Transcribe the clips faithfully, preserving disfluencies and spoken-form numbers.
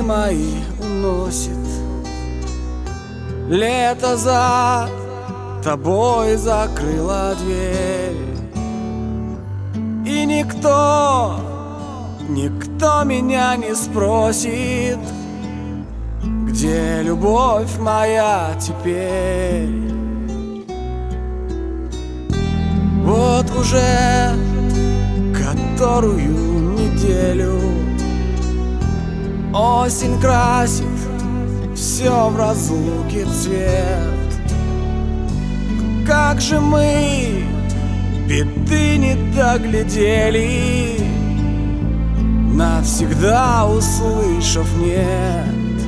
мои уносит. Лето за тобой закрыла дверь, и никто, никто меня не спросит, где любовь моя теперь. Вот уже которую неделю осень красит все в разлуке цвет. Как же мы беды не доглядели, навсегда услышав нет.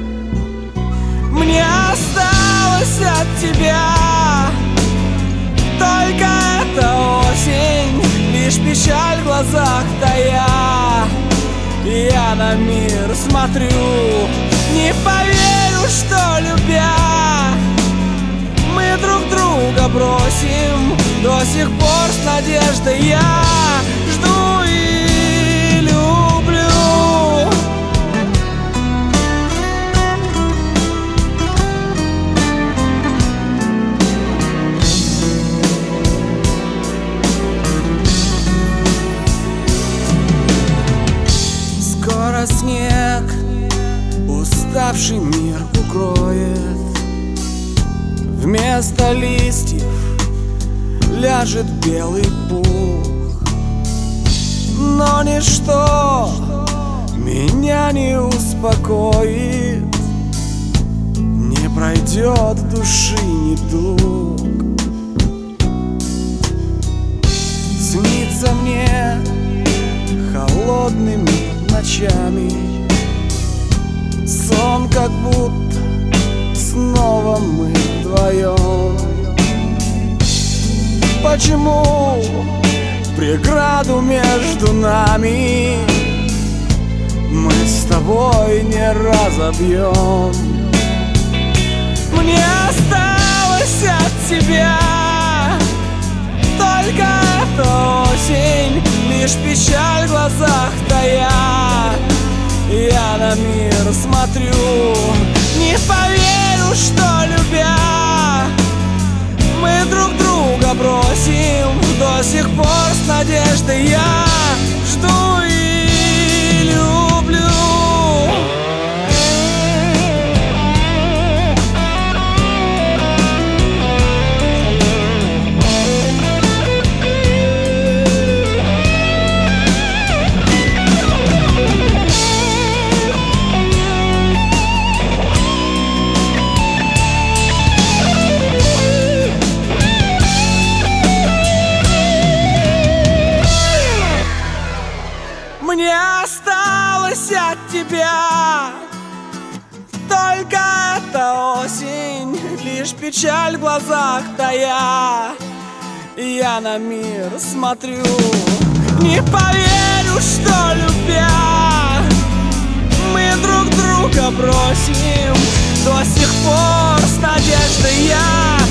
Мне осталось от тебя только эта осень, лишь печаль в глазах тая. Я на мир смотрю, не поверю, что любя мы друг друга бросим. До сих пор с надеждой я жду и люблю. Скоро снег уставший мир укроет, вместо листьев ляжет белый пух. Но ничто меня не успокоит, не пройдет души недуг. Снится мне холодными ночами сон, как будто снова мы вдвоем. Почему преграду между нами мы с тобой не разобьем? Мне осталось от тебя только эта осень, лишь печаль в глазах тая. Я на мир смотрю, не поверю, что любя мы друг друга бросим. До сих пор с надеждой я жду и люблю. Мне осталось от тебя только эта осень, лишь печаль в глазах тая. Я на мир смотрю, не поверю, что любя мы друг друга бросим. До сих пор с надеждой я